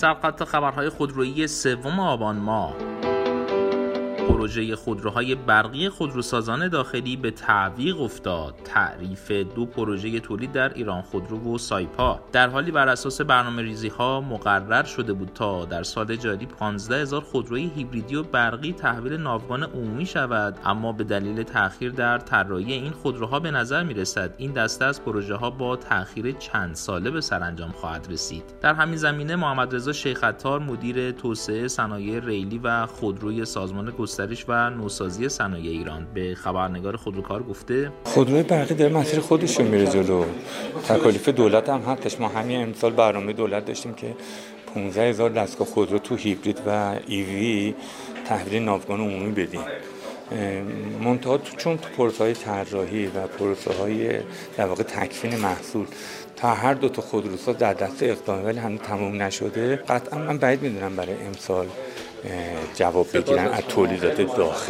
سرقت خبرهای خودرویی 3 آبان ماه. پروژه خودروهای برقی خودروسازان داخلی به تعویق افتاد. تعریف 2 پروژه تولید در ایران خودرو و سایپا در حالی بر اساس برنامه‌ریزی‌ها مقرر شده بود تا در سال جاری 15,000 خودروی هیبریدی و برقی تحویل ناوگان عمومی شود، اما به دلیل تأخیر در طراحی این خودروها به نظر می‌رسد این دسته از پروژه‌ها با تأخیر چند ساله به سرانجام خواهد رسید. در همین زمینه محمد رضا شیخ عطار مدیر توسعه صنایع ریلی و خودروی سازمان گسترش و نوسازی صنایع ایران به خبرنگار خودروکار گفته خودروی برقی داره مسیر خودش رو میره جلو. تکالیف دولت هم هستش. ما همین امسال برنامه دولت داشتیم که 15,000 دستگاه خودرو تو هیبرید و ایوی تحویل ناوگان عمومی بدیم. منتها چون تو پروسه‌های طراحی و پروسه‌های در واقع تکفین محصول تا هر 2 تا خودروساز در دست اقدامی ولی هنوز تموم نشده، قطعا من بعید میدونم برای امسال جواب بگیرن از تولیدات داخل.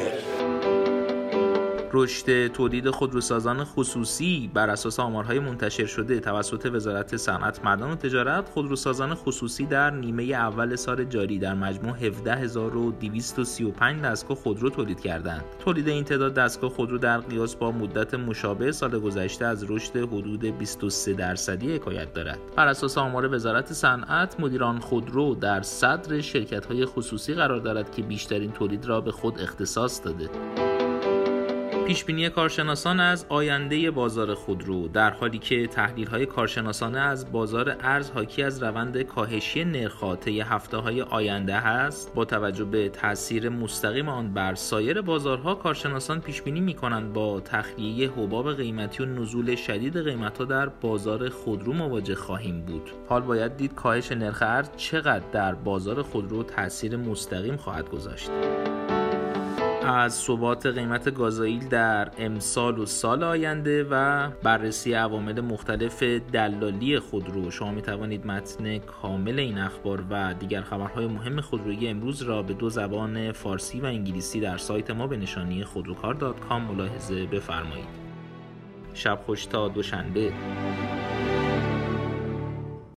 رشد تولید خودروسازان خصوصی بر اساس آمارهای منتشر شده توسط وزارت صنعت، معدن و تجارت، خودروسازان خصوصی در نیمه اول سال جاری در مجموع 17,235 دستگاه خودرو تولید کردند. تولید این تعداد دستگاه خودرو در قیاس با مدت مشابه سال گذشته از رشد حدود 23% حکایت دارد. بر اساس آمار وزارت صنعت، مدیران خودرو در صدر شرکت‌های خصوصی قرار دارد که بیشترین تولید را به خود اختصاص داده. پیشبینی کارشناسان از آینده بازار خودرو در حالی که تحلیل‌های کارشناسانه از بازار ارز حاکی از روند کاهشی نرخ‌ها طی هفته‌های آینده است، با توجه به تأثیر مستقیم آن بر سایر بازارها، کارشناسان پیشبینی می‌کنند با تخلیه حباب قیمتی و نزول شدید قیمت‌ها در بازار خودرو مواجه خواهیم بود. حال باید دید کاهش نرخ ارز چقدر در بازار خودرو تأثیر مستقیم خواهد گذاشت. از ثبات قیمت گازوئیل در امسال و سال آینده و بررسی عوامل مختلف دلالی خودرو، شما می توانید متن کامل این اخبار و دیگر خبرهای مهم خودرویی امروز را به 2 زبان فارسی و انگلیسی در سایت ما به نشانی خودروکار.com ملاحظه بفرمایید. شب خوش تا دوشنبه.